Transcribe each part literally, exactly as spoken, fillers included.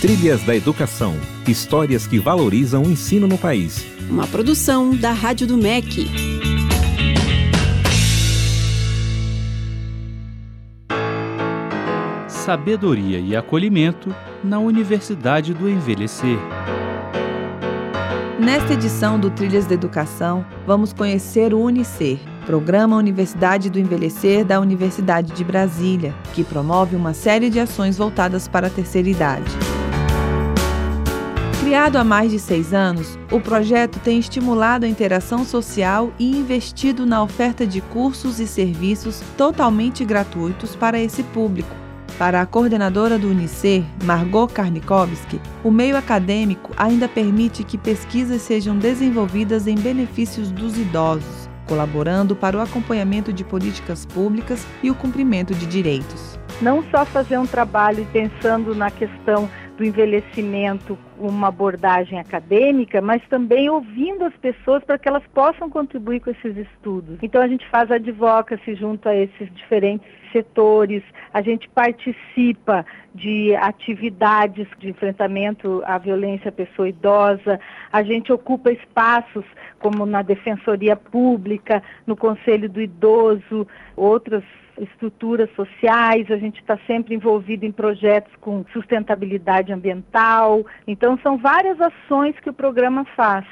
Trilhas da Educação. Histórias que valorizam o ensino no país. Uma produção da Rádio do M E C. Sabedoria e acolhimento na Universidade do Envelhecer. Nesta edição do Trilhas da Educação, vamos conhecer o UniSer, Programa Universidade do Envelhecer da Universidade de Brasília, que promove uma série de ações voltadas para a terceira idade. Criado há mais de seis anos, o projeto tem estimulado a interação social e investido na oferta de cursos e serviços totalmente gratuitos para esse público. Para a coordenadora do UniSer, Margot Karnikovski, o meio acadêmico ainda permite que pesquisas sejam desenvolvidas em benefícios dos idosos, colaborando para o acompanhamento de políticas públicas e o cumprimento de direitos. Não só fazer um trabalho pensando na questão do envelhecimento com uma abordagem acadêmica, mas também ouvindo as pessoas para que elas possam contribuir com esses estudos. Então a gente faz advocacy junto a esses diferentes setores, a gente participa de atividades de enfrentamento à violência à pessoa idosa, a gente ocupa espaços como na Defensoria Pública, no Conselho do Idoso, outras estruturas sociais, a gente está sempre envolvido em projetos com sustentabilidade ambiental. Então, são várias ações que o programa faz.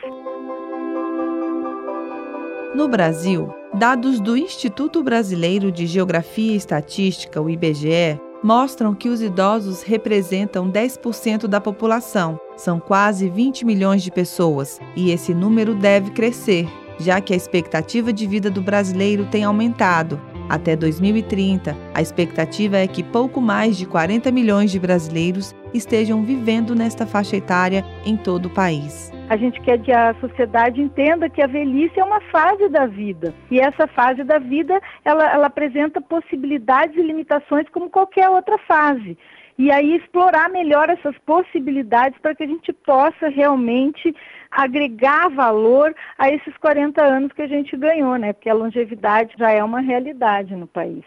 No Brasil, dados do Instituto Brasileiro de Geografia e Estatística, o I B G E, mostram que os idosos representam dez por cento da população. São quase vinte milhões de pessoas, e esse número deve crescer, já que a expectativa de vida do brasileiro tem aumentado. Até dois mil e trinta, a expectativa é que pouco mais de quarenta milhões de brasileiros estejam vivendo nesta faixa etária em todo o país. A gente quer que a sociedade entenda que a velhice é uma fase da vida. E essa fase da vida, ela, ela apresenta possibilidades e limitações como qualquer outra fase. E aí explorar melhor essas possibilidades para que a gente possa realmente agregar valor a esses quarenta anos que a gente ganhou, né? Porque a longevidade já é uma realidade no país.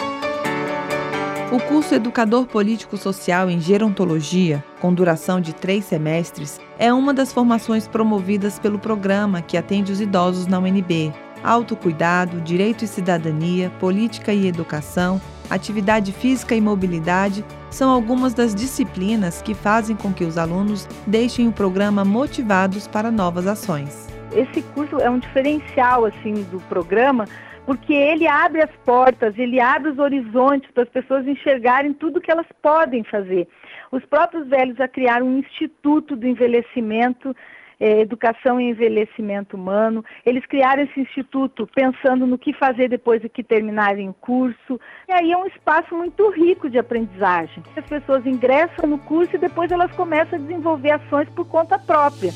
O curso Educador Político Social em Gerontologia, com duração de três semestres, é uma das formações promovidas pelo programa que atende os idosos na U N B. Autocuidado, Direito e Cidadania, Política e Educação, Atividade Física e Mobilidade são algumas das disciplinas que fazem com que os alunos deixem o programa motivados para novas ações. Esse curso é um diferencial assim, do programa, porque ele abre as portas, ele abre os horizontes para as pessoas enxergarem tudo que elas podem fazer. Os próprios velhos já criaram um Instituto do Envelhecimento, É, Educação e Envelhecimento Humano. Eles criaram esse instituto pensando no que fazer depois de que terminarem o curso. E aí é um espaço muito rico de aprendizagem. As pessoas ingressam no curso e depois elas começam a desenvolver ações por conta própria.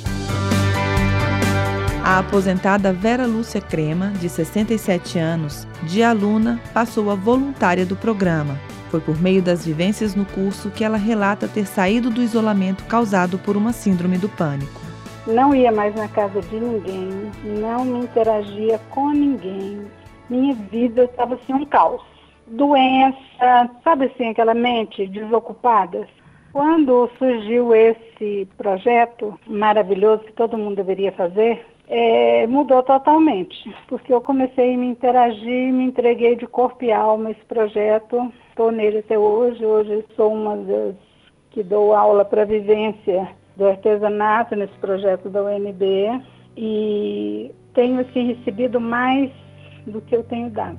A aposentada Vera Lúcia Crema, de sessenta e sete anos, de aluna, passou a voluntária do programa. Foi por meio das vivências no curso que ela relata ter saído do isolamento causado por uma síndrome do pânico. Não ia mais na casa de ninguém, não me interagia com ninguém. Minha vida estava assim um caos. Doença, sabe assim, aquela mente desocupada? Quando surgiu esse projeto maravilhoso que todo mundo deveria fazer, é, mudou totalmente. Porque eu comecei a me interagir, me entreguei de corpo e alma a esse projeto. Estou nele até hoje. Hoje sou uma das que dou aula para vivência do artesanato nesse projeto da U N B e tenho assim, recebido mais do que eu tenho dado.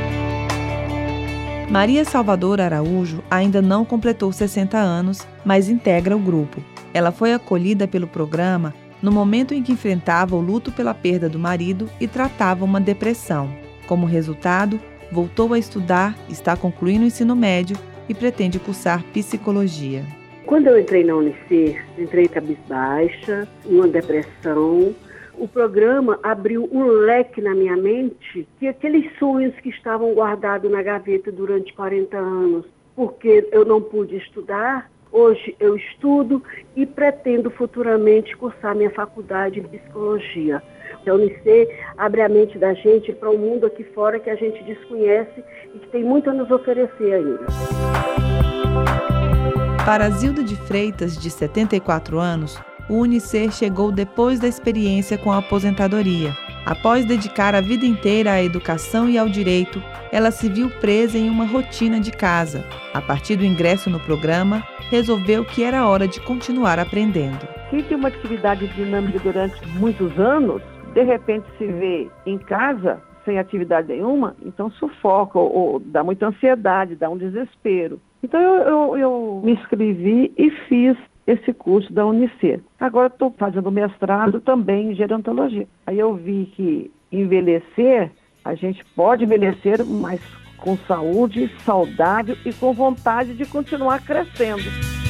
Maria Salvador Araújo ainda não completou sessenta anos, mas integra o grupo. Ela foi acolhida pelo programa no momento em que enfrentava o luto pela perda do marido e tratava uma depressão. Como resultado, voltou a estudar, está concluindo o ensino médio e pretende cursar psicologia. Quando eu entrei na UniSer, entrei cabisbaixa, uma depressão. O programa abriu um leque na minha mente que aqueles sonhos que estavam guardados na gaveta durante quarenta anos, porque eu não pude estudar, hoje eu estudo e pretendo futuramente cursar minha faculdade em psicologia. A UniSer abre a mente da gente para um mundo aqui fora que a gente desconhece e que tem muito a nos oferecer ainda. Para Zilda de Freitas, de setenta e quatro anos, o Unicer chegou depois da experiência com a aposentadoria. Após dedicar a vida inteira à educação e ao direito, ela se viu presa em uma rotina de casa. A partir do ingresso no programa, resolveu que era hora de continuar aprendendo. Quem tem uma atividade dinâmica durante muitos anos, de repente se vê em casa, sem atividade nenhuma, então sufoca ou, ou dá muita ansiedade, dá um desespero. Então eu, eu, eu me inscrevi e fiz esse curso da Unicer. Agora estou fazendo mestrado também em gerontologia. Aí eu vi que envelhecer, a gente pode envelhecer, mas com saúde, saudável e com vontade de continuar crescendo.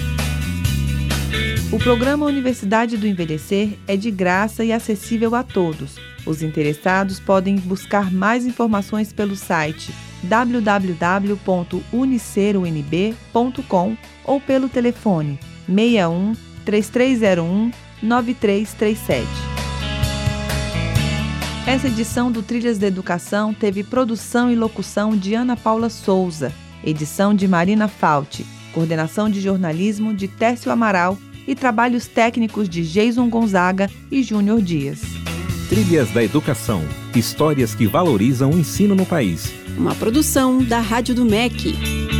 O programa Universidade do Envelhecer é de graça e acessível a todos. Os interessados podem buscar mais informações pelo site w w w ponto unicerunb ponto com ou pelo telefone seis um, três três zero um, nove três três sete. Essa edição do Trilhas da Educação teve produção e locução de Ana Paula Souza, edição de Marina Fauti, coordenação de jornalismo de Tércio Amaral e trabalhos técnicos de Jason Gonzaga e Júnior Dias. Trilhas da Educação, histórias que valorizam o ensino no país. Uma produção da Rádio do M E C.